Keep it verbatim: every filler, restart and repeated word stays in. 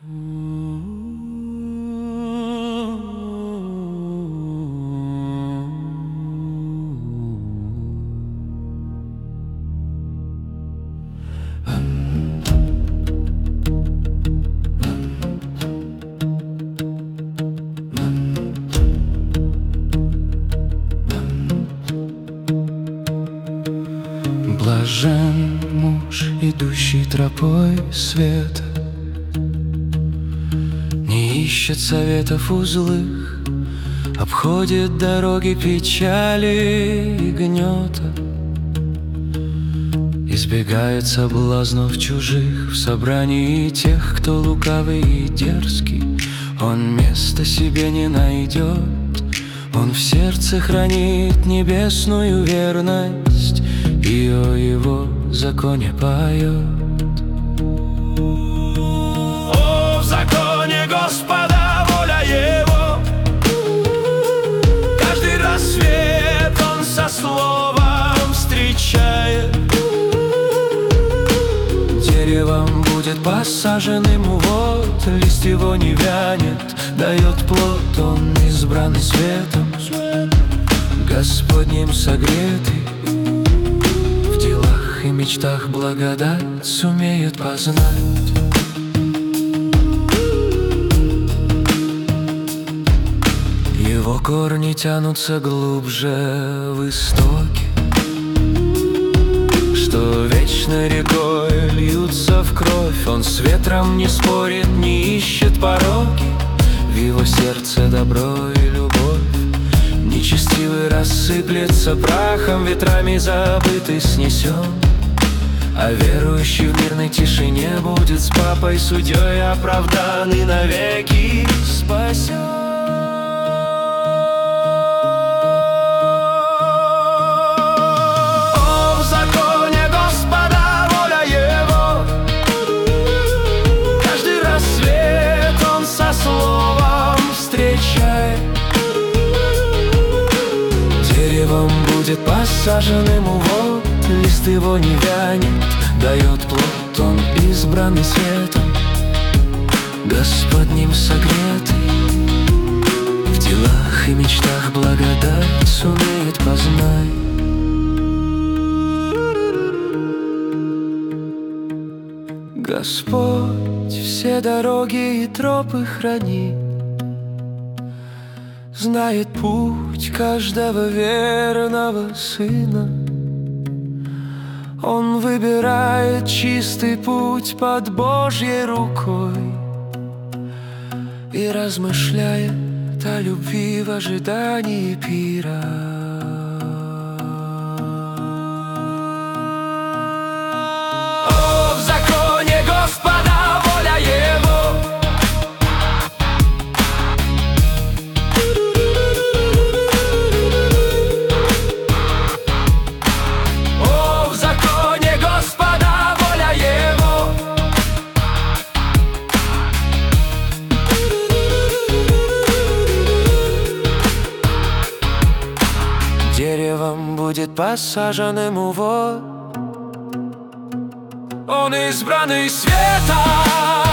Блажен муж, идущий тропой света, не ищет советов у злых, обходит дороги печали и гнета, избегает соблазнов чужих. В собрании тех, кто лукавый и дерзкий, он места себе не найдет. Он в сердце хранит небесную верность и о его законе поет. О, в законе Господа воля его, каждый рассвет он со словом встречает. Деревом будет посаженным, вот лист его не вянет, дает плод он, избранный светом, Господним согретый. В делах и мечтах благодать сумеет познать. Его корни тянутся глубже в истоки, что вечно рекой льются в кровь. Он с ветром не спорит, не ищет пороки, в его сердце добро и любовь. Нечестивый рассыплется прахом, ветрами забытый снесен, а верующий в мирной тишине будет с папой судьей оправдан и навеки спасен. Деревом будет посаженным, вот лист его не вянет, дает плод он, избранный светом, Господним согретый. В делах и мечтах благодать сумеет познать. Господь все дороги и тропы хранит, знает путь каждого верного сына. Он выбирает чистый путь под Божьей рукой и размышляет о любви в ожидании пира. О, в законе Господа воля его, деревом будет посаженным у вод, он избранный света.